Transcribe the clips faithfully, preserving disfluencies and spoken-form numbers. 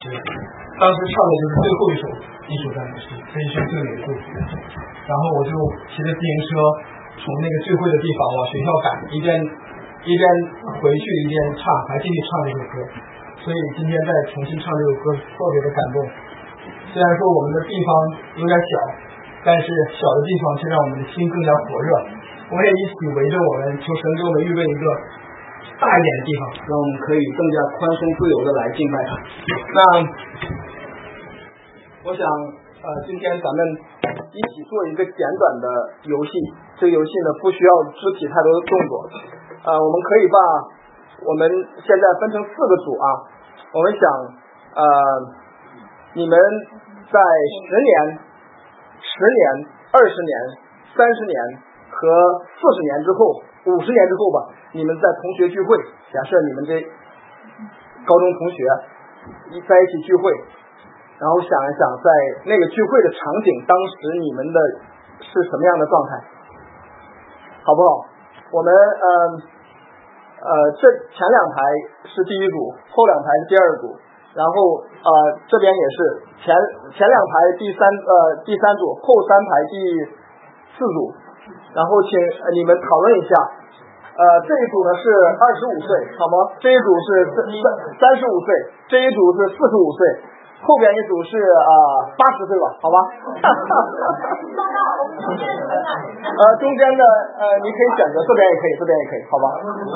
当时唱的就是最后一首艺术赞美诗，这一生最美的祝福。然后我就骑着自行车从那个聚会的地方往学校赶，一边一边回去一边唱，还继续唱这首歌。所以今天再重新唱这首歌，特别的感动。虽然说我们的地方有点小，但是小的地方却让我们的心更加火热。我们也一起围着我们，求神给我们预备一个大一点的地方，让我们可以更加宽松自由的来敬拜他。那我想呃，今天咱们一起做一个简短的游戏，这个游戏呢不需要肢体太多的动作，呃，我们可以把我们现在分成四个组啊，我们想呃，你们在十年、十年、二十年、三十年和四十年之后、五十年之后吧，你们在同学聚会，假设你们这高中同学一在一起聚会，然后想一想在那个聚会的场景，当时你们的是什么样的状态，好不好？我们呃呃这前两排是第一组，后两排是第二组，然后呃这边也是前前两排第三呃第三组，后三排第四组，然后请呃你们讨论一下。呃，这一组呢是二十五岁，好吗？这一组是三十五岁，这一组是四十五岁，后边一组是啊八十岁吧，好吧？呃，中间的呃你可以选择，这边也可以，这边也可以，好吧？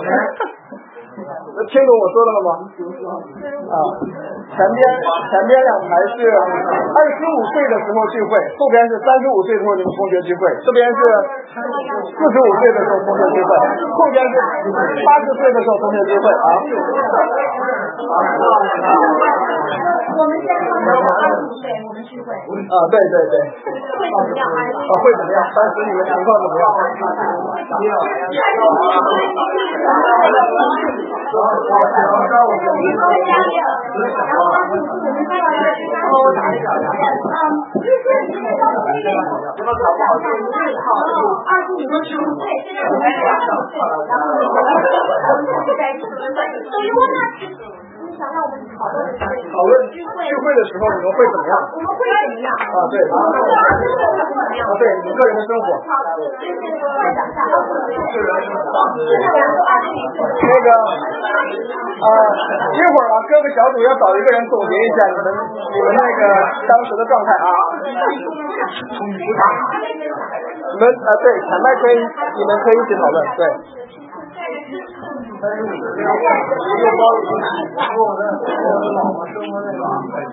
听懂我说的了吗？啊，前边前边两排是二十五岁的时候聚会，后边是三十五岁的时候你们同学聚会，这边是四十五岁的时候同学聚会，后边是八十岁的时候同学聚会啊。 我们现在二十五岁，我们聚会。 啊，对对对。 会怎么样？ 啊，会怎么样？当时你们情况怎么样？ 想让我们讨论讨论聚会的时候你们会怎么样？ 我们会怎么样？ 啊，对。啊，对，你个人的生活。那个呃，一会儿啊，各个小组要找一个人总结一下你们你们那个当时的状态啊。你们啊，对，前面可以，你们可以一起讨论，对。但是我觉得一个包里面然后呢我的老婆生活那个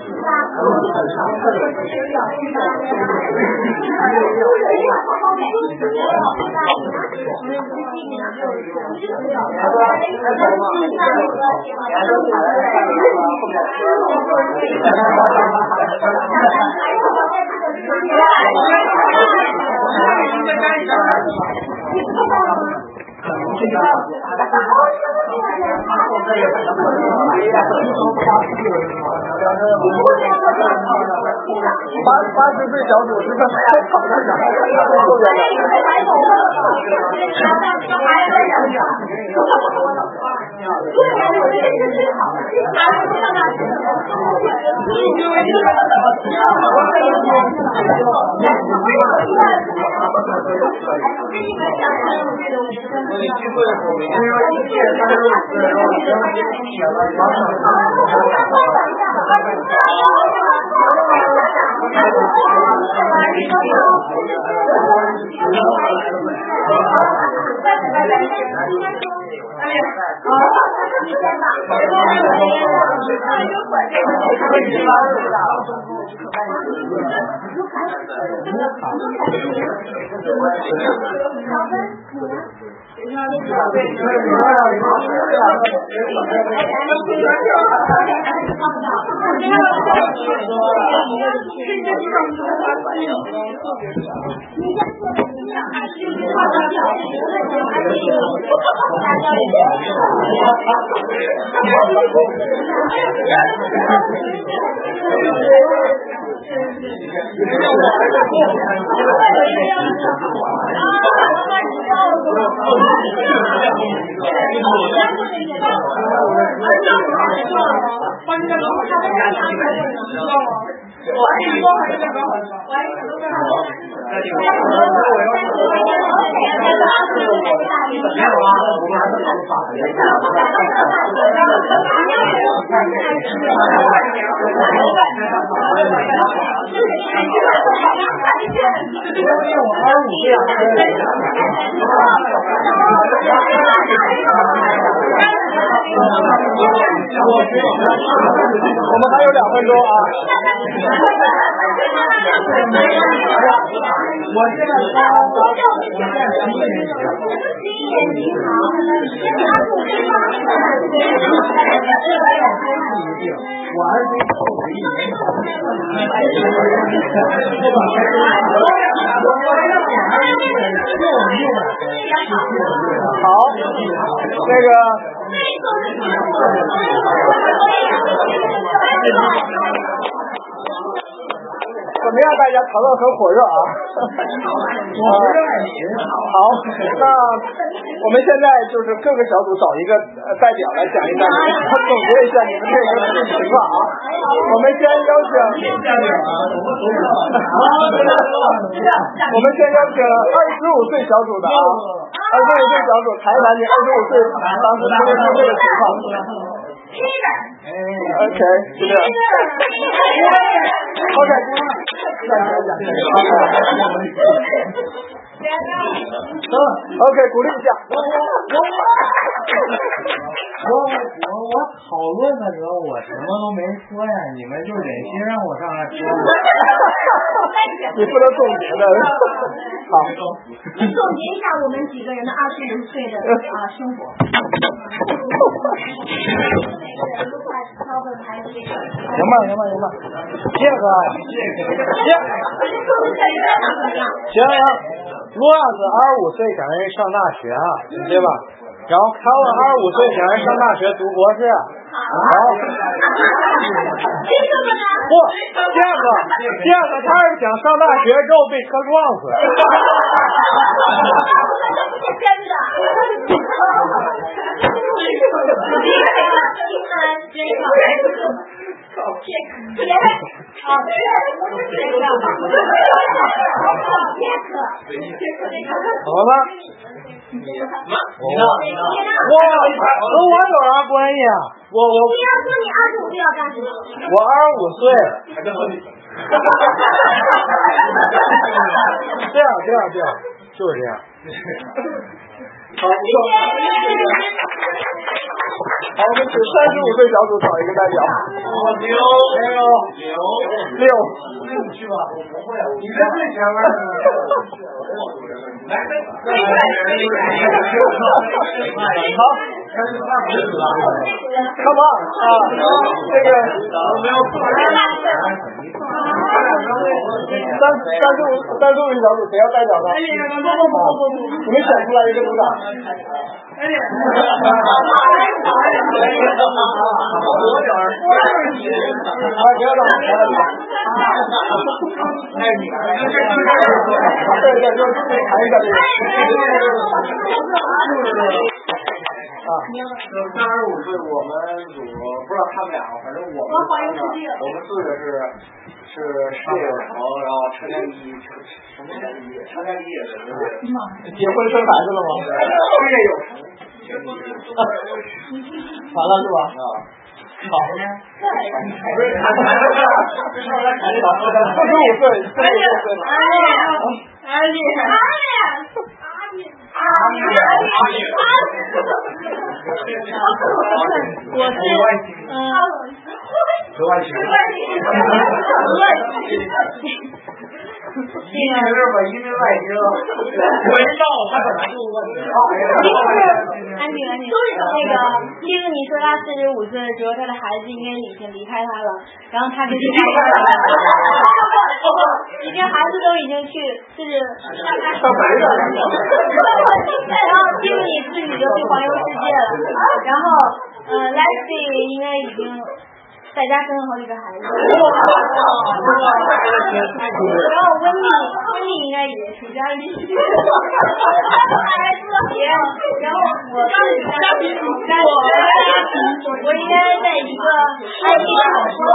八八十岁小组是在吵着讲，后边帮你们搞好，知道吗？我还是说还是搞好，我还是说我们还有两分钟啊。 我现在刚刚我现在十一年级了。 你好， 我儿子口子一年级。 好，那个。怎么样？大家讨论很火热啊！ 我不热爱你。 好，那我们现在就是各个小组找一个代表来讲一讲，总结一下你们这个情况啊。我们先邀请，我们先邀请二十五岁小组的啊，二十五岁小组台南的二十五岁当时说的这个情况。OK， 是这样。OK， 再讲讲。OK， 鼓励一下。 我我我我我讨论的时候我什么都没说呀，你们就忍心让我上来说。 你不能总结的。好。 你总结一下我们几个人的二十五岁的啊生活。 行吧行吧行吧，这个行行行，罗老师二十五岁想人上大学啊，对吧？然后凯文二十五岁想人上大学读博士，然后不，第二个第二个他是想上大学之后被车撞死。 真的。 怎么了？你呢？我跟我有啥关系啊？我我。 你要说你二十五岁要干什么？ 我二十五岁。这样这样这样，就是这样。 好，不错。好，我们请三十五岁小组找一个代表。 六六六六。 你去吧，我不会，你在最前面。来，好，开始二十了。 Come on 啊，这个我没有三三十五三十五小组谁要代表呢？ 不不不不不， 你们选出来一个组长。 哎呀，我点儿， 啊，别了，别了， 哎，你对对，就谈一下这个。啊， 三十五岁，我们组不知道他们俩，反正我们我们四个是是事业有成，然后成年礼什么成年礼成年礼也是结婚生孩子了吗？ 事业有成， 完了是吧？啊，好。 不是谈谈四十五岁，四十五岁。 阿丽，阿丽。啊！我是嗯， 格外情，移民日本移民外星，回到他本来就问题。 安静安静，那个其实你说他四十五岁的时候，他的孩子应该已经离开他了，然后他就去上班了，已经孩子都已经去就是上班了。 然后其实你自己就去环游世界了，然后呃 Lexi 应该已经在家生了好几个孩子。然后温妮，温妮应该也暑假一起去。孩子，然后我是家庭主妇，我应该在一个安逸的小村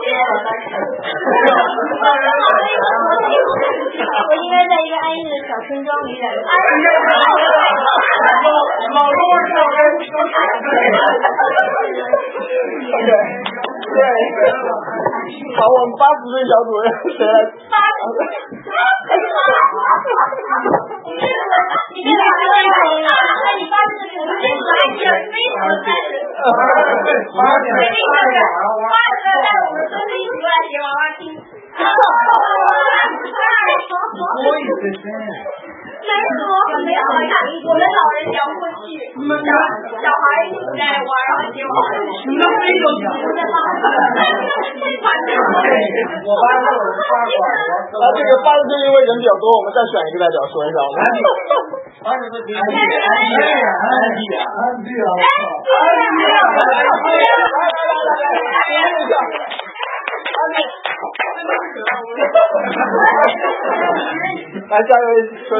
我应该在一个安逸的小村庄里染发。 老罗是要跟生产对对，好，我们八十岁小主任谁来？ 八十岁。你这两个人，那你八十岁，你来点非常赞人。 八十岁， 八十岁带我们孙子一起过来学娃娃听。 多一些真。 没说，没有呀，我们老人聊过去，小小孩一起在玩，然后结果那没有我在帮我班有人插管啊，这个八十岁因为人比较多，我们再选一个代表说一下。 八十岁安迪，安迪，安迪，安迪啊！ 来，下一位说。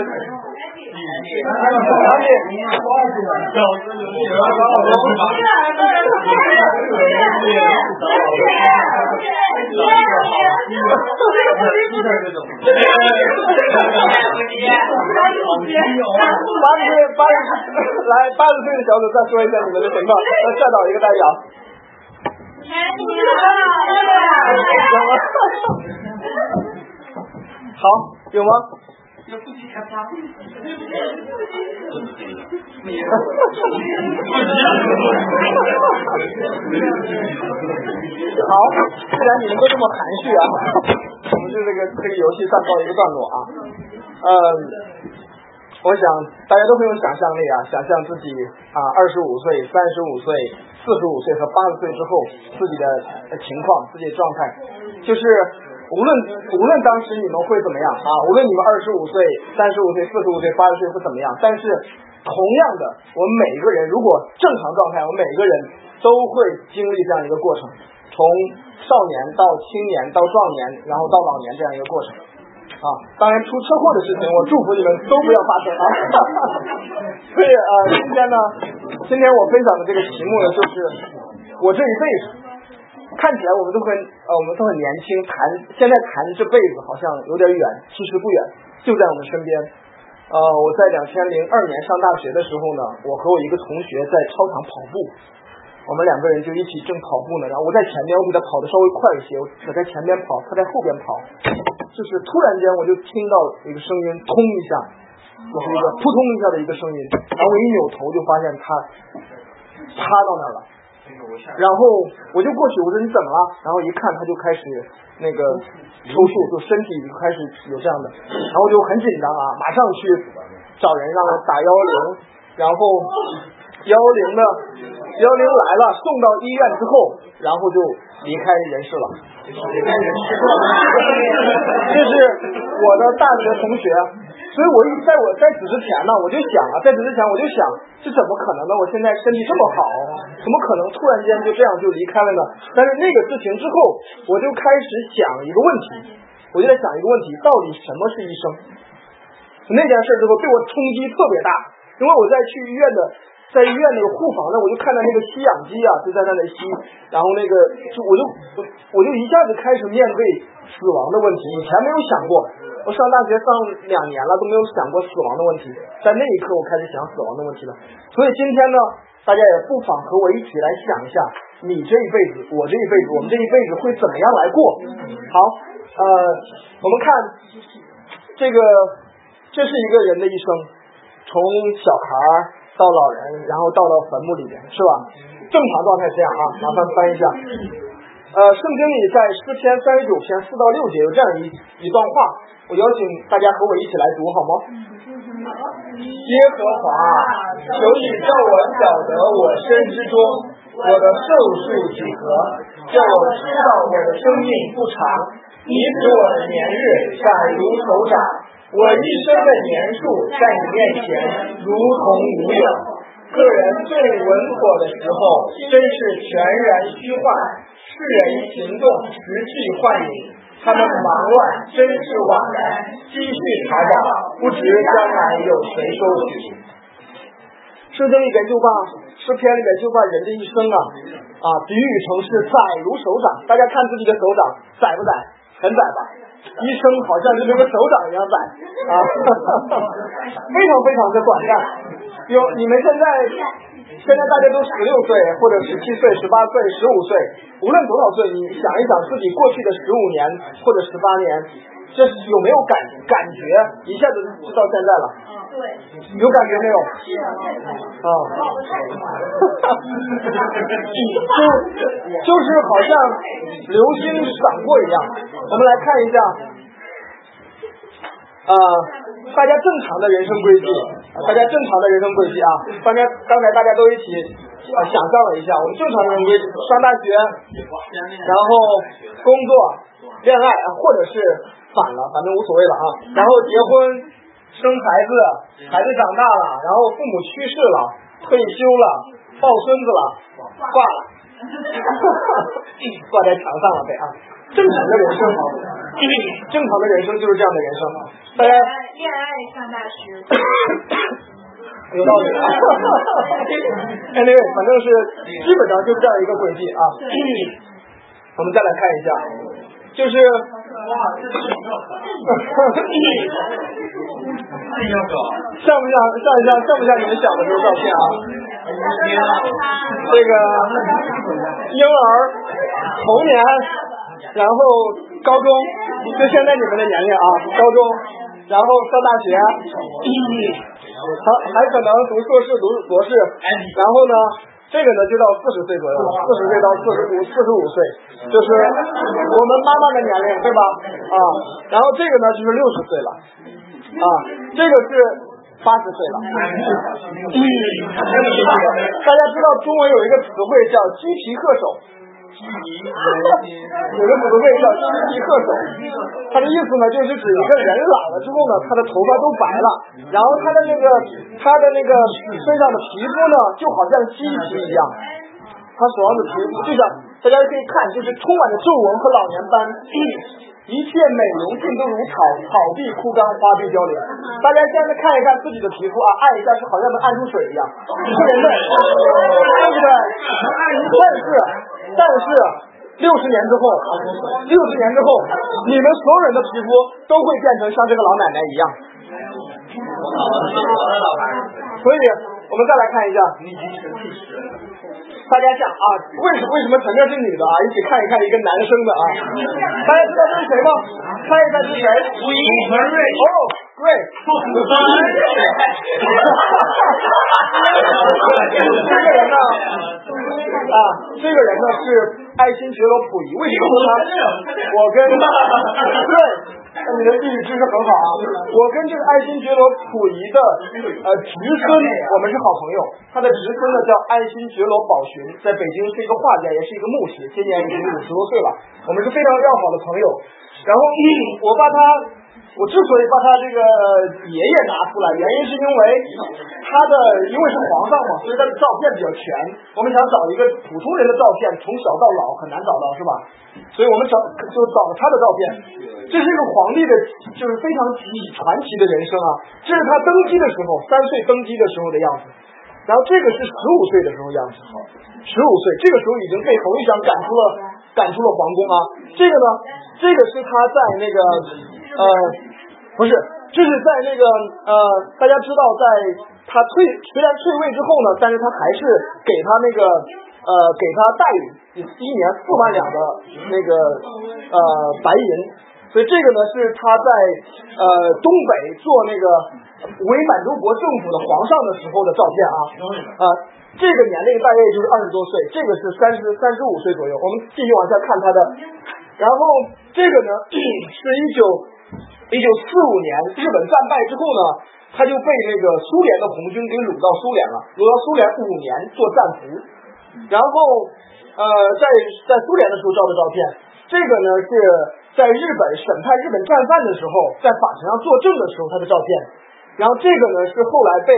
八十岁，八十来八十岁的小组再说一下你们的情况，再找一个代表。好，有吗？ 要不去开发。 好，既然你们都这么含蓄啊，我们就这个这个游戏暂告一个段落啊。嗯，我想大家都很有想象力啊，想象自己啊二十五岁、三十五岁、四十五岁和八十岁之后自己的情况、自己的状态，就是无论无论当时你们会怎么样啊，无论你们二十五岁、三十五岁、四十五岁、八十岁会怎么样，但是同样的，我们每一个人如果正常状态，我们每一个人都会经历这样一个过程，从少年到青年到壮年，然后到老年这样一个过程啊。当然出车祸的事情，我祝福你们都不要发生啊。所以呃，今天呢，今天我分享的这个题目呢，就是我这一辈子。看起来我们都很呃，我们都很年轻，谈现在谈这辈子好像有点远，其实不远，就在我们身边。呃，我在两千零二年上大学的时候呢，我和我一个同学在操场跑步，我们两个人就一起正跑步呢，然后我在前面，我比他跑得稍微快一些，我在前面跑，他在后边跑，就是突然间我就听到一个声音，通一下，就是一个扑通一下的一个声音，然后我一扭头就发现他趴到那儿了。然后我就过去，我说你怎么了？然后一看他就开始那个抽搐，就身体就开始有这样的，然后我就很紧张啊，马上去找人让我打幺幺零，然后幺幺零呢，幺幺零来了，送到医院之后，然后就离开人世了。这是我的大学同学。所以我一在我在此之前呢，我就想啊，在此之前我就想，这怎么可能呢？我现在身体这么好，怎么可能突然间就这样就离开了呢？但是那个事情之后，我就开始想一个问题，我就在想一个问题，到底什么是医生？那件事之后对我冲击特别大，因为我在去医院的，在医院那个护房呢，我就看到那个吸氧机啊，就在那里吸，然后那个就我就我我就一下子开始面对死亡的问题，以前没有想过。我上大学上两年了，都没有想过死亡的问题，在那一刻我开始想死亡的问题了。所以今天呢，大家也不妨和我一起来想一下，你这一辈子，我这一辈子，我们这一辈子会怎么样来过？好，呃，我们看这个，这是一个人的一生，从小孩到老人，然后到了坟墓里面，是吧？正常状态这样啊，麻烦翻一下。呃，圣经里在诗篇三十九篇四到六节有这样一一段话，我邀请大家和我一起来读好吗？耶和华，求你叫我晓得我身之中，我的寿数几何，叫我知道我的生命不长，你使我的年日闪如手掌，我一生的年数在你面前如同无有。个人最稳妥的时候，真是全然虚幻。世人行动实际幻影，他们忙乱真是枉然，积蓄财宝，不知将来有谁收取。圣经里边就把诗篇里边就把人的一生啊啊比喻成是载如手掌，大家看自己的手掌载不载？很载吧？一生好像就这个手掌一样载啊，非常非常的短暂。有你们现在现在大家都十六岁或者十七岁、十八岁、十五岁，无论多少岁，你想一想自己过去的十五年或者十八年，这有没有感感觉？一下子就到现在了。 对， 有感觉没有？啊，就就是好像流星闪过一样。我们来看一下，啊、呃，大家正常的人生轨迹，大家正常的人生轨迹啊。刚才刚才大家都一起呃想象了一下，我们正常的人生轨迹，上大学，然后工作、恋爱，或者是反了，反正无所谓了啊。然后结婚。生孩子，孩子长大了，然后父母去世了，退休了，抱孙子了，挂了，挂在墙上了呗啊！正常的人生，正常的人生就是这样的人生。大家恋爱上大学， 有道理啊。Anyway， 反正是基本上就是这样一个轨迹啊。我们再来看一下，就是。像不像像一像像不像你们小的时候照片啊？这个婴儿、童年，然后高中，就现在你们的年龄啊，高中，然后上大学，还还可能读硕士、读博士，然后呢？这个呢就到四十岁左右了，四十岁到四十五四十五岁，就是我们妈妈的年龄，对吧？啊，然后这个呢就是六十岁了，啊，这个是八十岁了。嗯，大家知道中文有一个词汇叫鸡皮鹤首。有个词汇叫鸡皮鹤首，它的意思呢就是指一个人老了之后呢，他的头发都白了，然后他的那个他的那个身上的皮肤呢，就好像鸡皮一样，他手上的皮肤就像大家可以看，就是充满着皱纹和老年斑，一切美容尽都如草，草地枯干，花必凋零。大家现在看一看自己的皮肤啊，按一下是好像能按出水一样，一个人的，对不对？但是但是六十年之后，六十年之后，你们所有人的皮肤都会变成像这个老奶奶一样。所以我们再来看一下，大家讲啊，为什为什么陈面是女的啊？一起看一看一个男生的啊。大家知道这是谁吗？看一看是谁？吴英文瑞。哦，瑞。这个人呢？啊，这个人呢是爱新觉罗溥仪。为什么说他？我跟对。你的地理知识很好啊！我跟这个爱新觉罗溥仪的呃侄孙，我们是好朋友。他的侄孙呢叫爱新觉罗宝寻，在北京是一个画家，也是一个牧师，今年已经五十多岁了。我们是非常要好的朋友。然后我把他，我之所以把他这个爷爷拿出来，原因是因为他的因为是皇上嘛，所以他的照片比较全。我们想找一个普通人的照片，从小到老很难找到，是吧？所以我们找就找了他的照片。这是一个皇帝的，就是非常传奇的人生啊！这是他登基的时候，三岁登基的时候的样子。然后这个是十五岁的时候样子，十五岁，这个时候已经被冯玉祥赶出了赶出了皇宫啊。这个呢，这个是他在那个呃，不是，这是在那个呃，大家知道，在他退虽然退位之后呢，但是他还是给他那个呃给他代理一年四万两的那个呃白银。所以这个呢是他在呃东北做那个伪满洲国政府的皇上的时候的照片啊，啊、呃，这个年龄大约也就是二十多岁，这个是三十三十五岁左右。我们继续往下看他的，然后这个呢是一九一九四五年日本战败之后呢，他就被那个苏联的红军给掳到苏联了，掳到苏联五年做战俘，然后呃在在苏联的时候照的照片，这个呢是在日本审判日本战犯的时候，在法庭上作证的时候他的照片，然后这个呢是后来被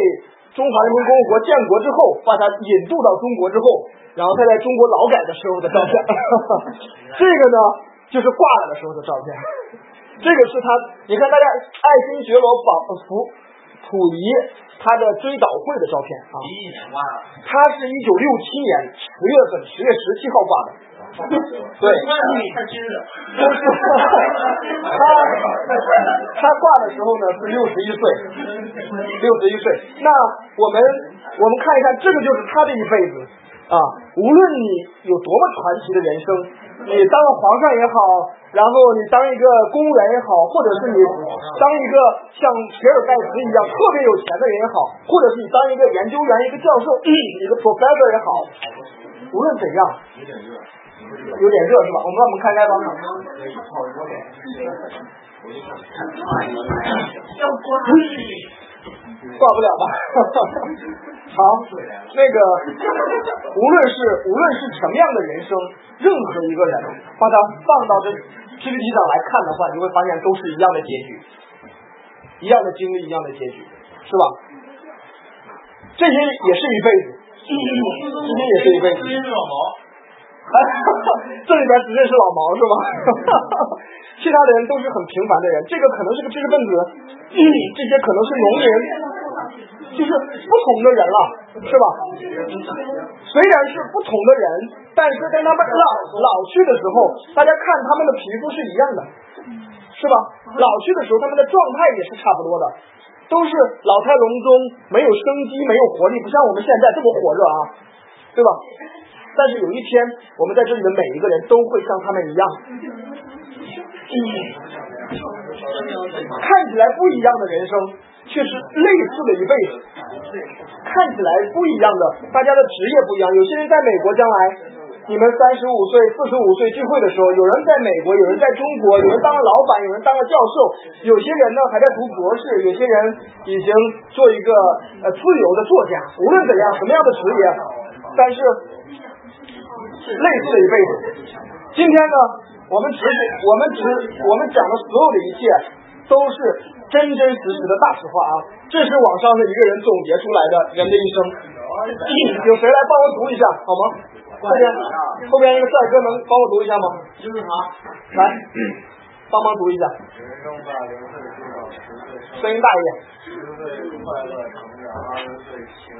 中华人民共和国建国之后，把它引渡到中国之后，然后他在中国劳改的时候的照片。这个呢，就是挂了的时候的照片。这个是他，你看大家爱新觉罗保福溥仪他的追悼会的照片啊。他是一九六七年十月份十月十七号挂的。对， 太近了。 都是他他挂的时候呢是六十一岁，六十一岁。那我们我们看一看，这个就是他的一辈子啊。无论你有多么传奇的人生，你当了皇上也好，然后你当一个公务员也好，或者是你当一个像比尔盖茨一样特别有钱的人也好，或者是你当一个研究员、一个教授、一个 professor 也好，无论怎样。有点热是吧？我们让我们开开吧。挂不了吧？好，那个无论是无论是什么样的人生，任何一个人把它放到这这个地上来看的话，你会发现都是一样的结局，一样的经历，一样的结局，是吧？这些也是一辈子，这些也是一辈子。这里边只认识老毛是吧？其他的人都是很平凡的人，这个可能是个知识分子，这些可能是农民，就是不同的人了，是吧？虽然是不同的人，但是当他们老老去的时候，大家看他们的皮肤是一样的，是吧？老去的时候他们的状态也是差不多的，都是老态龙钟，没有生机，没有活力，不像我们现在这么火热啊，对吧？但是有一天，我们在这里的每一个人都会像他们一样，嗯，看起来不一样的人生，却是类似的一辈子。看起来不一样的，大家的职业不一样。有些人在美国，将来你们三十五岁、四十五岁聚会的时候，有人在美国，有人在中国，有人当了老板，有人当了教授，有些人呢还在读博士，有些人已经做一个呃自由的作家。无论怎样，什么样的职业，但是类似的一辈子。今天呢，我们只我们只我们讲的所有的一切都是真真实实的大实话啊！这是网上的一个人总结出来的人的一生。有谁来帮我读一下好吗？后边后边一个帅哥能帮我读一下吗？ 就是他， 来，帮忙读一下。声音大一点。 十岁快乐成长，二十岁情。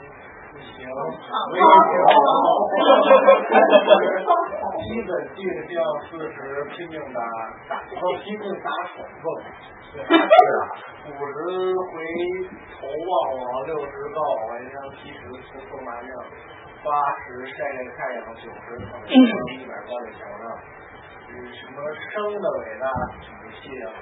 基本定向四十拼命打打拼命打爽风，五十回头望望，六十高往上，七十出风麻将，八十晒晒太阳，九十躺着，一百挂在墙上。什么生的伟大体系啊！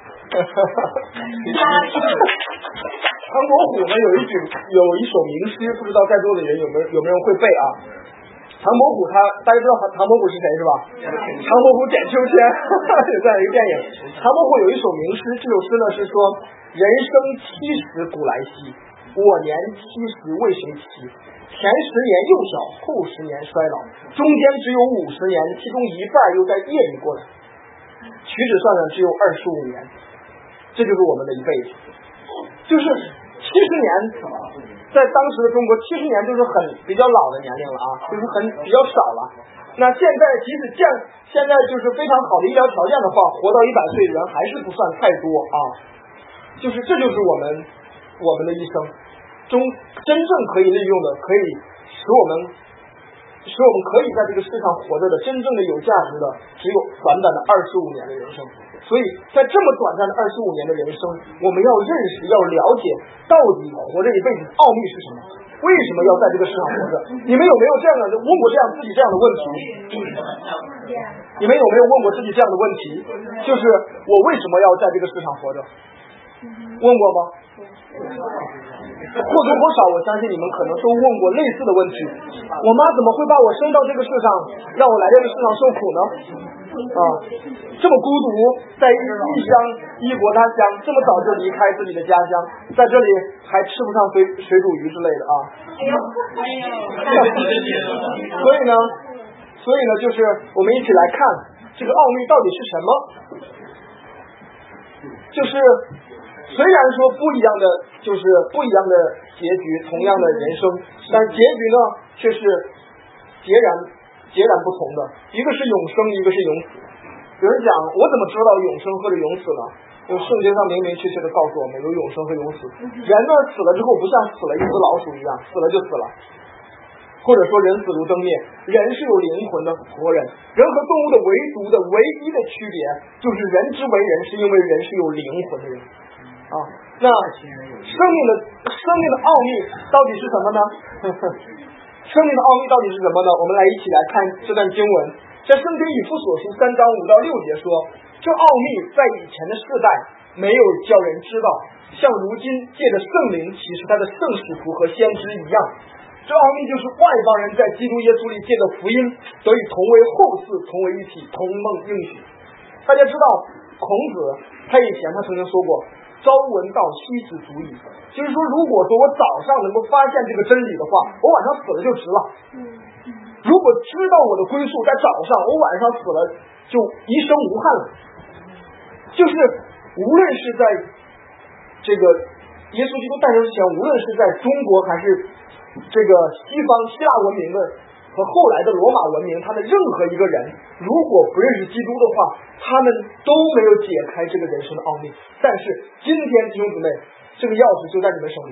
唐伯虎呢有一句有一首名诗，不知道在座的人有没有有没有人会背啊？唐伯虎他大家知道唐伯虎是谁是吧？唐伯虎点秋千有这样一个电影。唐伯虎有一首名诗，这首诗呢是说：人生七十古来稀，我年七十未成期。前十年幼小，后十年衰老，中间只有五十年，其中一半又在夜里过来，屈指算算只有二十五年，这就是我们的一辈子。就是七十年，在当时的中国，七十年就是很比较老的年龄了啊，就是很比较少了。那现在即使见现在就是非常好的医疗条件的话，活到一百岁的人还是不算太多啊。就是这就是我们我们的一生中真正可以利用的，可以使我们使我们可以在这个世上活着的真正的有价值的，只有短短的二十五年的人生。所以在这么短暂的二十五年的人生，我们要认识要了解到底活着一辈子的奥秘是什么，为什么要在这个世上活着。你们有没有这样的问过这样自己这样的问题？你们有没有问过自己这样的问题？就是我为什么要在这个世上活着？问过吗？或多或少我相信你们可能都问过类似的问题。我妈怎么会把我生到这个世上，让我来这个世上受苦呢？啊，这么孤独，在异乡异国他乡，这么早就离开自己的家乡，在这里还吃不上水水煮鱼之类的啊。所以呢所以呢就是我们一起来看这个奥秘到底是什么。就是虽然说不一样的就是不一样的结局，同样的人生，但结局呢却是截然截然不同的，一个是永生，一个是永死。有人讲，我怎么知道永生或者永死呢？因为圣经上明明确确的告诉我们有永生和永死。人呢死了之后不像死了一只老鼠一样，死了就死了，或者说人死如灯灭，人是有灵魂的活人。人和动物的唯独的唯一的区别就是人之为人是因为人是有灵魂的人啊。那生命的生命的奥秘到底是什么呢？生命的奥秘到底是什么呢？我们来一起来看这段经文，在圣经以弗所书三章五到六节说，这奥秘在以前的世代没有叫人知道，像如今借着圣灵启示他的圣使徒和先知一样。这奥秘就是外邦人在基督耶稣里借着福音得以同为后嗣，同为一体，同梦应许。大家知道孔子他以前他曾经说过，朝闻道，夕死足矣。就是说，如果说我早上能够发现这个真理的话，我晚上死了就值了。如果知道我的归宿在早上，我晚上死了就一生无憾了。就是无论是在这个耶稣基督诞生之前，无论是在中国还是这个西方希腊文明的和后来的罗马文明，他的任何一个人如果不认识基督的话，他们都没有解开这个人生的奥秘。但是今天弟兄姊妹，这个钥匙就在你们手里。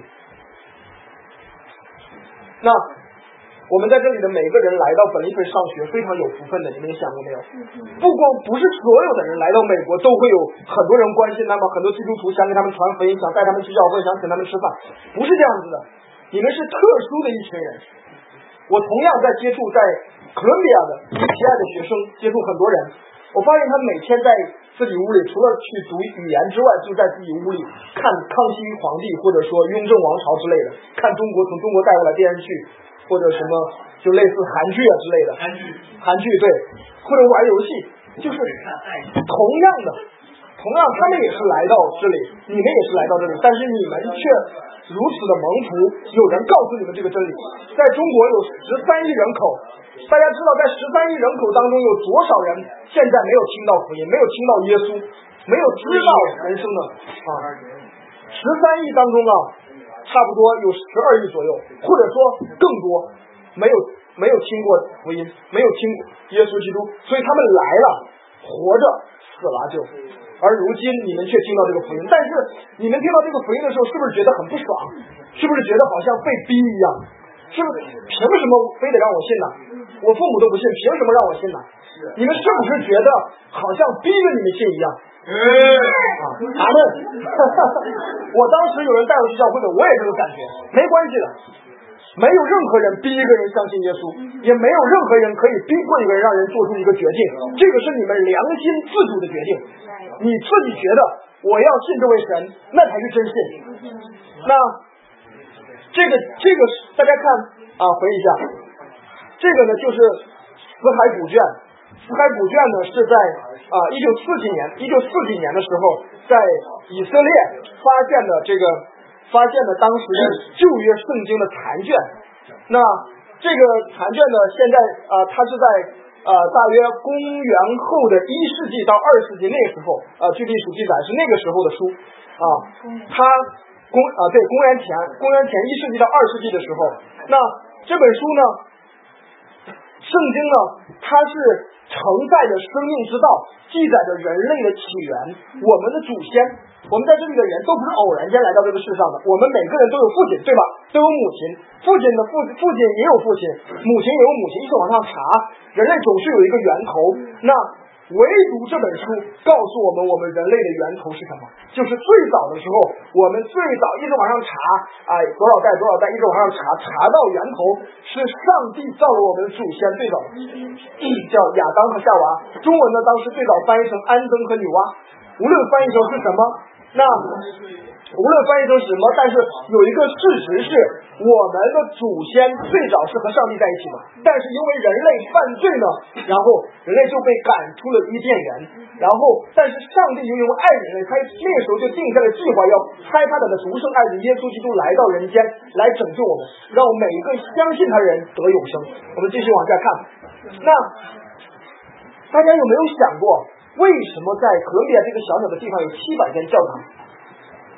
那我们在这里的每个人来到本利菲上学非常有福分的，你们也想过没有？不光不是所有的人来到美国都会有很多人关心他们，很多基督徒想给他们传福音，想带他们去教会，想请他们吃饭，不是这样子的。你们是特殊的一群人。我同样在接触在哥伦比亚的一起爱的学生，接触很多人，我发现他每天在自己屋里除了去读语言之外，就在自己屋里看康熙皇帝或者说雍正王朝之类的，看中国从中国带过来电视剧，或者什么就类似韩剧啊之类的， 韩剧韩剧对，或者玩游戏，就是同样的同样他们也是来到这里，你们也是来到这里，但是你们却如此的蒙福，有人告诉你们这个真理。在中国有十三亿人口，大家知道在十三亿人口当中有多少人现在没有听到福音，没有听到耶稣，没有知道人生的啊？十三亿当中啊，差不多有十二亿左右，或者说更多，没有没有听过福音，没有听过耶稣基督，所以他们来了，活着死了就。而如今你们却听到这个福音，但是你们听到这个福音的时候，是不是觉得很不爽？是不是觉得好像被逼一样？是不是凭什么非得让我信呢？我父母都不信，凭什么让我信呢？你们是不是觉得好像逼着你们信一样？啊，阿门。我当时有人带我去教会的，我也这个感觉，没关系的。没有任何人逼一个人相信耶稣，也没有任何人可以逼迫一个人让人做出一个决定，这个是你们良心自主的决定。你自己觉得我要信这位神，那才是真信。那这个这个大家看啊，回忆一下，这个呢就是死海古卷。死海古卷呢是在啊一九四几年一九四几年的时候，在以色列发现的这个发现了当时的旧约圣经的残卷。那这个残卷呢，现在呃，它是在呃大约公元后的一世纪到二世纪那个时候，呃，据历史记载是那个时候的书啊。它公啊对公元前公元前一世纪到二世纪的时候，那这本书呢，圣经呢，它是承载着生命之道，记载着人类的起源，我们的祖先。我们在这里的人都不是偶然间来到这个世上的，我们每个人都有父亲，对吧？都有母亲，父亲的父父亲也有父亲，母亲也有母亲，一直往上查，人类总是有一个源头。那唯独这本书告诉我们，我们人类的源头是什么？就是最早的时候，我们最早一直往上查，哎，多少代多少代一直往上查，查到源头是上帝造了我们的祖先，最早叫亚当和夏娃。中文呢，当时最早翻译成安登和女娲。无论翻译成是什么，那无论翻译成什么，但是有一个事实是，我们的祖先最早是和上帝在一起的，但是因为人类犯罪呢，然后人类就被赶出了伊甸园，然后但是上帝又因为爱人类，他那个时候就定下了计划，要差他的独生爱子耶稣基督来到人间来拯救我们，让每一个相信他的人得永生。我们继续往下看，那大家有没有想过，为什么在哥伦比亚这个小小的地方有七百间教堂？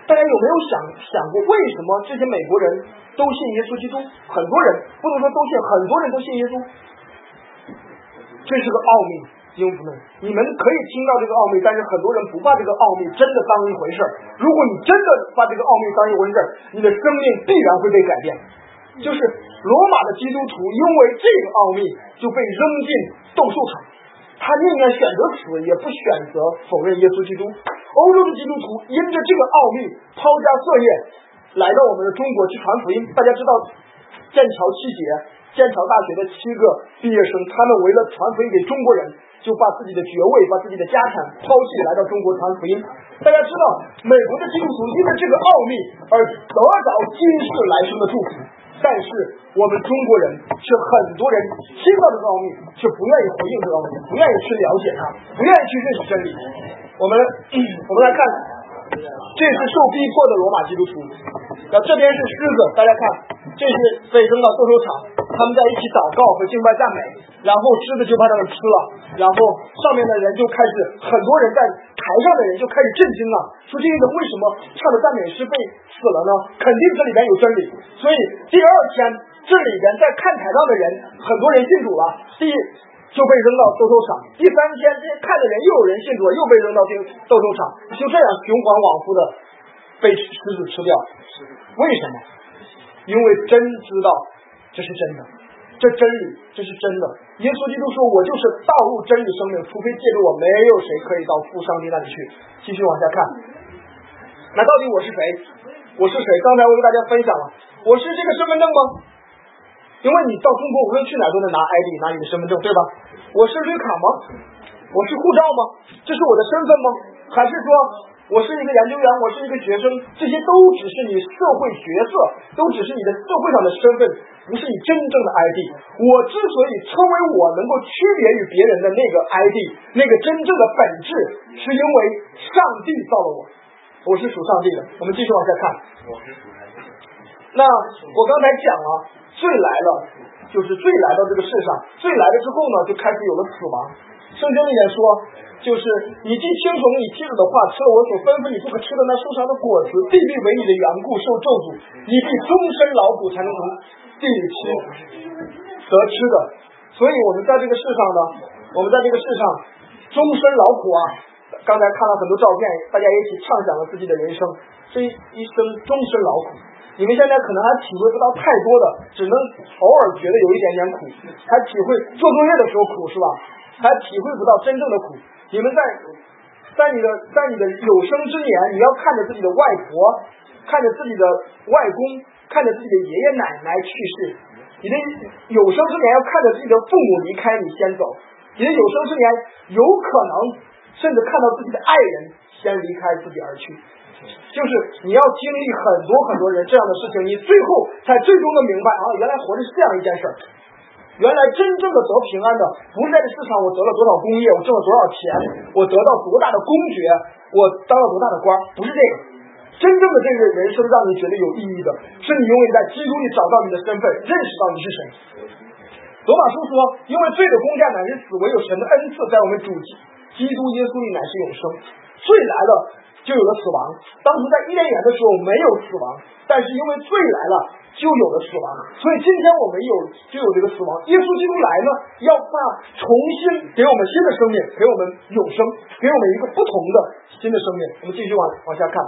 大家有没有想想过，为什么这些美国人都信耶稣基督？很多人不能说都信，很多人都信耶稣。这是个奥秘，弟兄姊妹，你们可以听到这个奥秘，但是很多人不把这个奥秘真的当一回事儿。如果你真的把这个奥秘当一回事儿，你的生命必然会被改变。就是罗马的基督徒因为这个奥秘就被扔进斗兽场，他宁愿选择死，也不选择否认耶稣基督。欧洲的基督徒因着这个奥秘抛家舍业来到我们的中国去传福音。大家知道剑桥七杰，剑桥大学的七个毕业生，他们为了传福音给中国人，就把自己的爵位把自己的家产抛弃来到中国传福音。大家知道美国的基督徒因为这个奥秘而得着今世来生的祝福，但是我们中国人却很多人听到这个奥秘，却不愿意回应这个奥秘，不愿意去了解它，不愿意去认识真理。我们、嗯、我们来看，这是受逼迫的罗马基督徒，那这边是狮子，大家看，这是被扔到斗兽场，他们在一起祷告和敬拜赞美，然后狮子就把他们吃了，然后上面的人就开始，很多人在台上的人就开始震惊了，说这个人为什么唱的赞美诗被死了呢？肯定这里边有真理。所以第二天这里边在看台上的人很多人信主了，第一就被扔到斗兽场，第三天这些看的人又有人信主，又被扔到斗兽场，就这样循环往复的被狮子吃掉。为什么？因为真知道这是真的，这真理，这是真的。耶稣基督说，我就是道路真理生命，除非借着我，没有谁可以到父上帝那里去。继续往下看，那到底我是谁？我是谁？刚才我给大家分享了，我是这个身份证吗？因为你到中国无论去哪都能拿 I D 拿你的身份证，对吧？我是绿卡吗？我是护照吗？这是我的身份吗？还是说我是一个研究员，我是一个学生？这些都只是你社会角色，都只是你的社会上的身份，不是你真正的 I D。我之所以称为我能够区别于别人的那个 I D， 那个真正的本质，是因为上帝造了我，我是属上帝的。我们继续往下看。那我刚才讲了，罪来了，就是罪来到这个世上，罪来了之后呢，就开始有了死亡。圣经里面说，就是你既听从你妻子的话，吃了我所吩咐你不可吃的那树上的果子，地必为你的缘故受咒诅，你必终身劳苦才能从地里吃得吃的。所以我们在这个世上呢，我们在这个世上终身劳苦啊。刚才看了很多照片，大家一起畅想了自己的人生，这一生终身劳苦。你们现在可能还体会不到太多的，只能偶尔觉得有一点点苦，还体会做作业的时候苦是吧？还体会不到真正的苦。你们在在你的在你的有生之年，你要看着自己的外婆，看着自己的外公，看着自己的爷爷奶奶去世，你的有生之年要看着自己的父母离开你先走，你的有生之年有可能甚至看到自己的爱人先离开自己而去。就是你要经历很多很多人这样的事情，你最后才最终的明白啊，原来活着是这样一件事儿。原来真正的得平安的，不是在这市场我得了多少工业，我挣了多少钱，我得到多大的公爵，我当了多大的官，不是这个。真正的这个人生让你觉得有意义的，是你永远在基督里找到你的身份，认识到你是谁。罗马书说，因为罪的工价乃是死，唯有神的恩赐在我们主基督耶稣里乃是永生。罪来了就有了死亡，当初在伊甸园的时候没有死亡，但是因为罪来了就有了死亡，所以今天我们有就有这个死亡。耶稣基督来呢，要把重新给我们新的生命，给我们永生，给我们一个不同的新的生命。我们继续往往下看。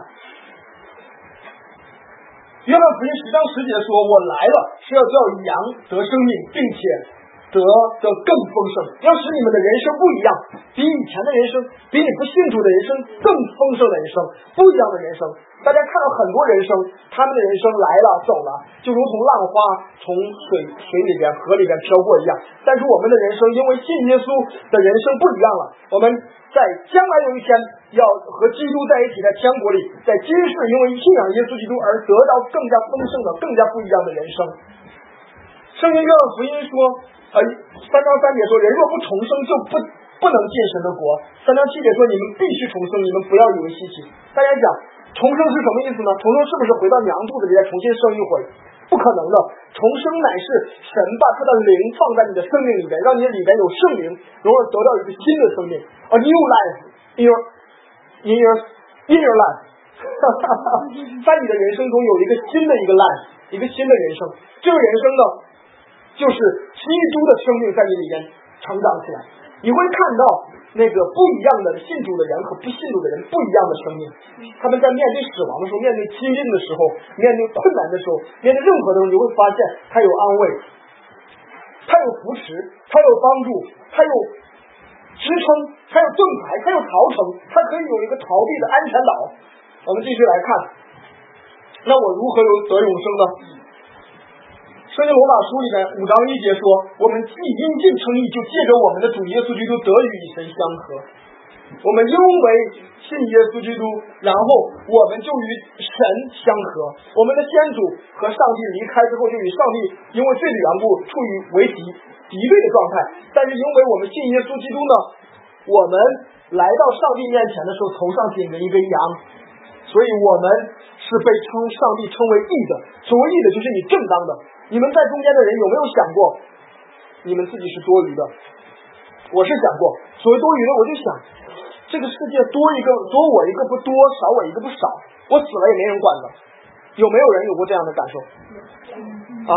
约翰福音十章十节说，我来了是要叫羊得生命，并且得的更丰盛，要使你们的人生不一样，比以前的人生，比你不信主的人生更丰盛的人生，不一样的人生。大家看到很多人生，他们的人生来了走了，就如同浪花从水水里边河里边飘过一样，但是我们的人生因为信耶稣的人生不一样了，我们在将来有一天要和基督在一起，在天国里，在今世因为信仰耶稣基督而得到更加丰盛的更加不一样的人生。圣经约翰福音说呃，三章三节说，人若不重生就不不能进神的国。三章七节说，你们必须重生，你们不要以为稀奇。大家讲重生是什么意思呢？重生是不是回到娘肚子里再重新生一回？不可能的，重生乃是神把他的灵放在你的生命里边，让你里边有圣灵，然后得到一个新的生命，a new life in your in your in your life。 在你的人生中有一个新的一个 life， 一个新的人生。这个人生呢，就是基督的生命在你里面成长起来。你会看到那个不一样的信主的人和不信主的人不一样的生命。他们在面对死亡的时候，面对疾病的时候，面对困难的时候，面对任何的时候，你会发现他有安慰，他有扶持，他有帮助，他有支撑，他有盾牌，他有逃城，他可以有一个逃避的安全岛。我们继续来看，那我如何有得永生呢？圣经罗马书里面五章一节说，我们既因信称义，就借着我们的主耶稣基督得与神相合。我们因为信耶稣基督，然后我们就与神相合。我们的先祖和上帝离开之后，就与上帝因为罪的缘故处于为敌敌对的状态。但是因为我们信耶稣基督呢，我们来到上帝面前的时候，头上顶着一根羊，所以我们是被称上帝称为义的。所谓义的，就是你正当的。你们在中间的人有没有想过，你们自己是多余的？我是想过，所谓多余的，我就想，这个世界多一个多我一个不多，少我一个不少，我死了也没人管的。有没有人有过这样的感受？啊，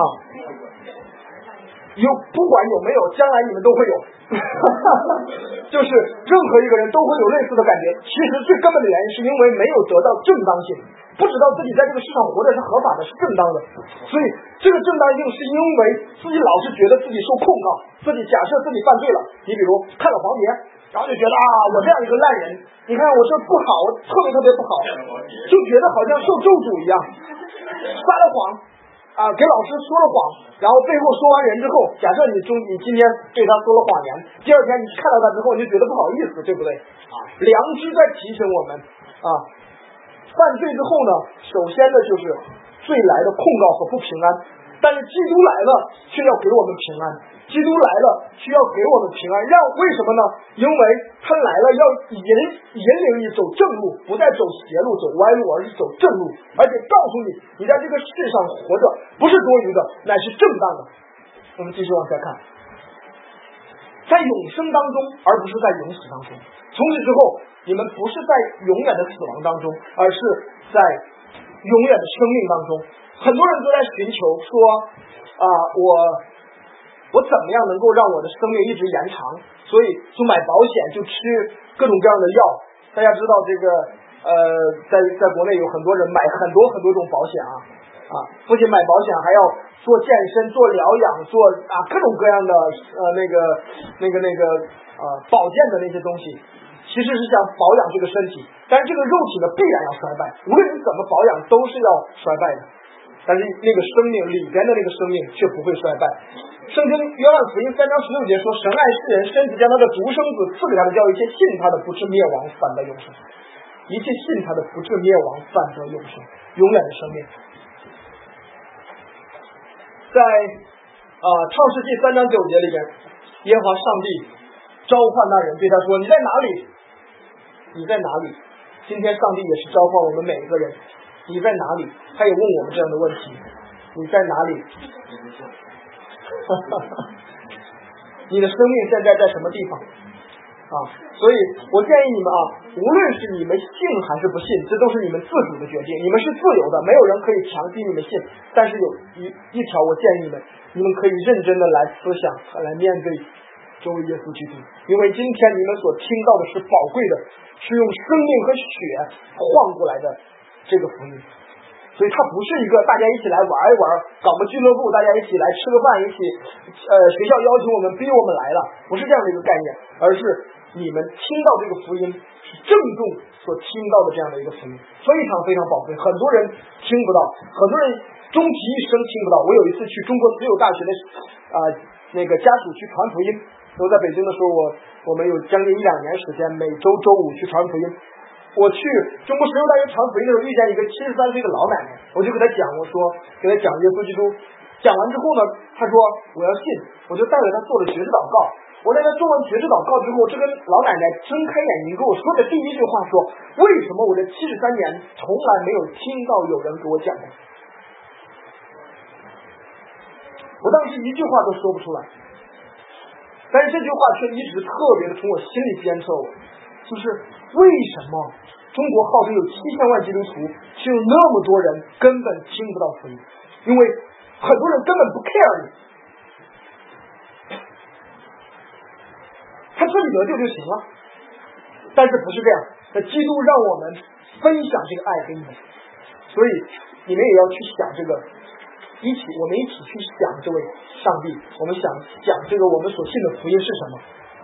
有，不管有没有，将来你们都会有。就是任何一个人都会有类似的感觉。其实最根本的原因是因为没有得到正当性，不知道自己在这个市场活着是合法的，是正当的。所以这个正当性是因为自己老是觉得自己受控告，自己假设自己犯罪了。你比如看了黄碟，然后就觉得啊，我这样一个烂人，你看我这不好，我特别特别不好，就觉得好像受咒诅一样，撒了谎啊，给老师说了谎，然后背后说完人之后，假设你中你今天对他说了谎言，第二天你看到他之后，你就觉得不好意思，对不对？良知在提醒我们啊，犯罪之后呢，首先呢就是罪来的控告和不平安，但是基督来了却要给我们平安，基督来了需要给我们平安，让为什么呢？因为他来了要引引领你走正路，不再走邪路走歪路，而是走正路，而且告诉你你在这个世上活着不是多余的，乃是正当的。我们继续往下看，在永生当中而不是在永死当中，从此之后你们不是在永远的死亡当中，而是在永远的生命当中。很多人都在寻求说啊、呃，我我怎么样能够让我的生命一直延长，所以就买保险，就吃各种各样的药。大家知道这个呃，在在国内有很多人买很多很多种保险啊啊，不仅买保险，还要做健身、做疗养、做啊各种各样的呃那个那个那个呃保健的那些东西，其实是想保养这个身体，但是这个肉体呢必然要衰败，无论你怎么保养都是要衰败的。但是那个生命里边的那个生命却不会衰败。圣经约翰福音三章十六节说，神爱世人，甚至将他的独生子赐给他的，叫一切信他的不至灭亡，反得永生。一切信他的不至灭亡，反得永生，永远的生命。在啊、呃、创世纪三章九节里边，耶和华上帝召唤那人，对他说，你在哪里？你在哪里？今天上帝也是召唤我们每一个人，你在哪里？他也问我们这样的问题，你在哪里？你的生命现在在什么地方啊？所以我建议你们啊，无论是你们信还是不信，这都是你们自主的决定，你们是自由的，没有人可以强逼你们信。但是有一一条我建议你们，你们可以认真的来思想和来面对这位耶稣基督，因为今天你们所听到的是宝贵的，是用生命和血换过来的这个福音。所以它不是一个大家一起来玩一玩，搞个俱乐部，大家一起来吃个饭，一起呃学校邀请我们逼我们来了，不是这样的一个概念，而是你们听到这个福音是郑重所听到的这样的一个福音，非常非常宝贵，很多人听不到，很多人终其一生听不到。我有一次去中国自由大学的啊、呃、那个家属去传福音，我在北京的时候，我我们有将近一两年时间，每周周五去传福音。我去中国石油大学传福音的时候，遇见一个七十三岁的老奶奶，我就给她讲，我说给她讲耶稣基督，讲完之后呢，她说我要信，我就带着她做了决志祷告。我在她做完决志祷告之后，这个老奶奶睁开眼睛跟我说的第一句话说，为什么我这七十三年从来没有听到有人给我讲的？我当时一句话都说不出来，但是这句话却一直特别的从我心里鞭策我。 就是为什么中国号称有七千万基督徒，却有那么多人根本听不到福音？因为很多人根本不 care 你，他自己得救就行了。但是不是这样？那基督让我们分享这个爱给你们，所以你们也要去想这个，一起我们一起去想这位上帝，我们想讲这个我们所信的福音是什么。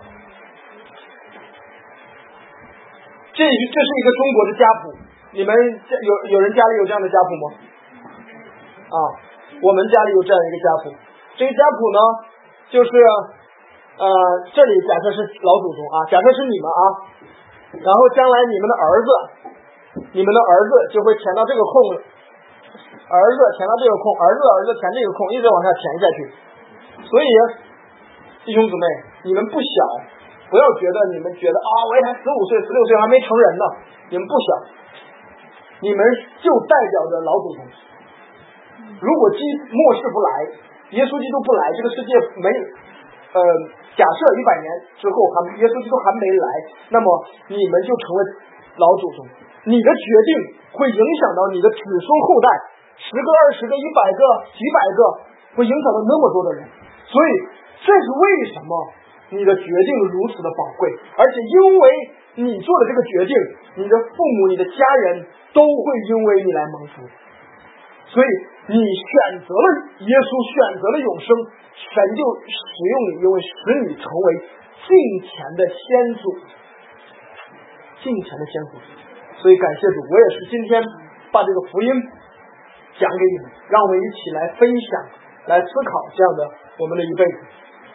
这这是一个中国的家谱，你们有有人家里有这样的家谱吗？啊，我们家里有这样一个家谱。这个家谱呢，就是呃，这里假设是老祖宗啊，假设是你们啊，然后将来你们的儿子，你们的儿子就会填到这个空，儿子填到这个空，儿子的儿子填这个空，一直往下填下去。所以弟兄姊妹，你们不小。不要觉得你们觉得啊，我也才十五岁、十六岁还没成人呢，你们不小，你们就代表着老祖宗。如果基末世不来，耶稣基督不来，这个世界没呃，假设一百年之后还耶稣基督还没来，那么你们就成为老祖宗。你的决定会影响到你的子孙后代，十个、二十个、一百个、几百个，会影响到那么多的人。所以这是为什么你的决定如此的宝贵，而且因为你做的这个决定，你的父母、你的家人都会因为你来蒙福。所以你选择了耶稣，选择了永生，神就使用你，因为使你成为敬虔的先祖，敬虔的先祖。所以感谢主，我也是今天把这个福音讲给你们，让我们一起来分享，来思考这样的我们的一辈子。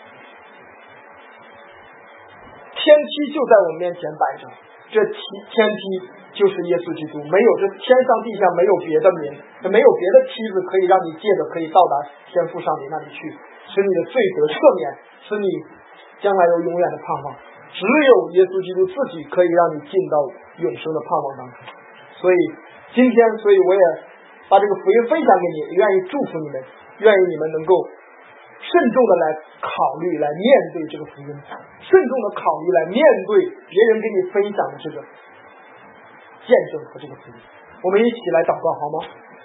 天梯就在我们面前摆着，这梯天梯就是耶稣基督，没有这天上地下没有别的名，没有别的梯子可以让你借着可以到达天父上帝那里去，使你的罪得赦免，使你将来有永远的盼望。只有耶稣基督自己可以让你进到永生的盼望当中。所以今天，所以我也把这个福音分享给你，愿意祝福你们，愿意你们能够慎重的来考虑，来面对这个福音，慎重的考虑来面对别人给你分享的这个见证和这个福音。我们一起来祷告好吗？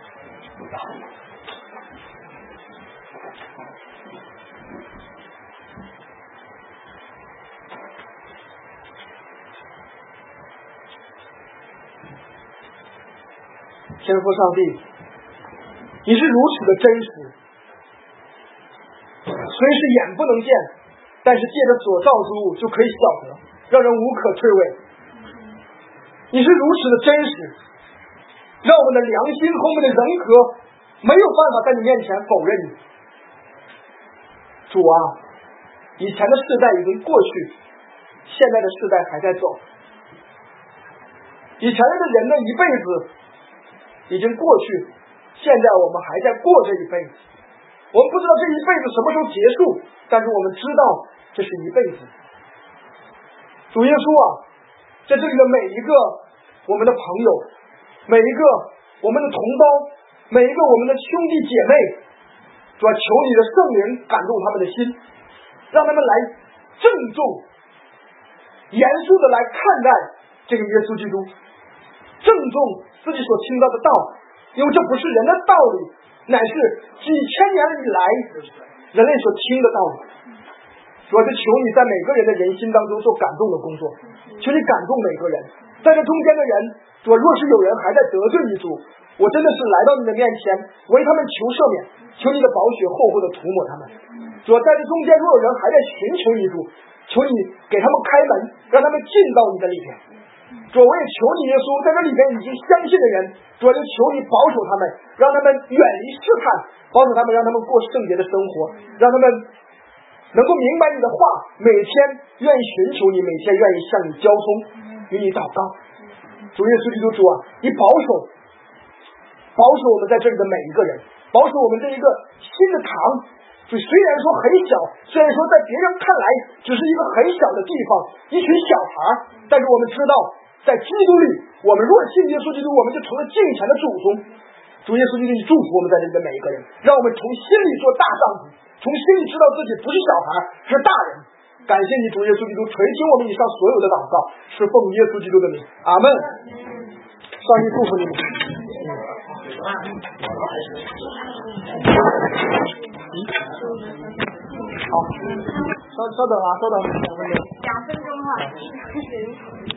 天父上帝，你是如此的真实，虽是眼不能见，但是借着所造之物就可以晓得，让人无可推诿。你是如此的真实，让我们的良心和我们的人格没有办法在你面前否认你。主啊，以前的世代已经过去，现在的世代还在走。以前的人的一辈子已经过去，现在我们还在过这一辈子。我们不知道这一辈子什么时候结束，但是我们知道这是一辈子。主耶稣啊，在这里的每一个我们的朋友，每一个我们的同胞，每一个我们的兄弟姐妹，主要求你的圣灵感动他们的心，让他们来郑重严肃的来看待这个耶稣基督，郑重自己所听到的道，因为这不是人的道理，乃是几千年以来人类所听的道理。主要是求你在每个人的人心当中做感动的工作，求你感动每个人。在这中间的人，主要若是有人还在得罪你主，我真的是来到你的面前为他们求赦免，求你的宝血厚厚的涂抹他们。主要在这中间若有人还在寻求你主，求你给他们开门，让他们进到你的里边。主，我也求你耶稣，在这里边已经相信的人，主就求你保守他们，让他们远离试探，保守他们，让他们过圣洁的生活，让他们能够明白你的话，每天愿意寻求你，每天愿意向你交通，与你祷告。主耶稣基督主啊，你保守保守我们在这里的每一个人，保守我们这一个新的堂。就虽然说很小，虽然说在别人看来只是一个很小的地方，一群小孩，但是我们知道在基督里，我们若信耶稣基督，我们就成了敬虔的祖宗。主耶稣基督，你祝福我们在这里的每一个人，让我们从心里做大丈夫，从心里知道自己不是小孩，是大人， 感谢你主耶稣基督垂听我们以上所有的祷告，是奉耶稣基督的名，阿门。上帝祝福你们。好，稍稍等啊，稍等两分钟。 两分钟哈。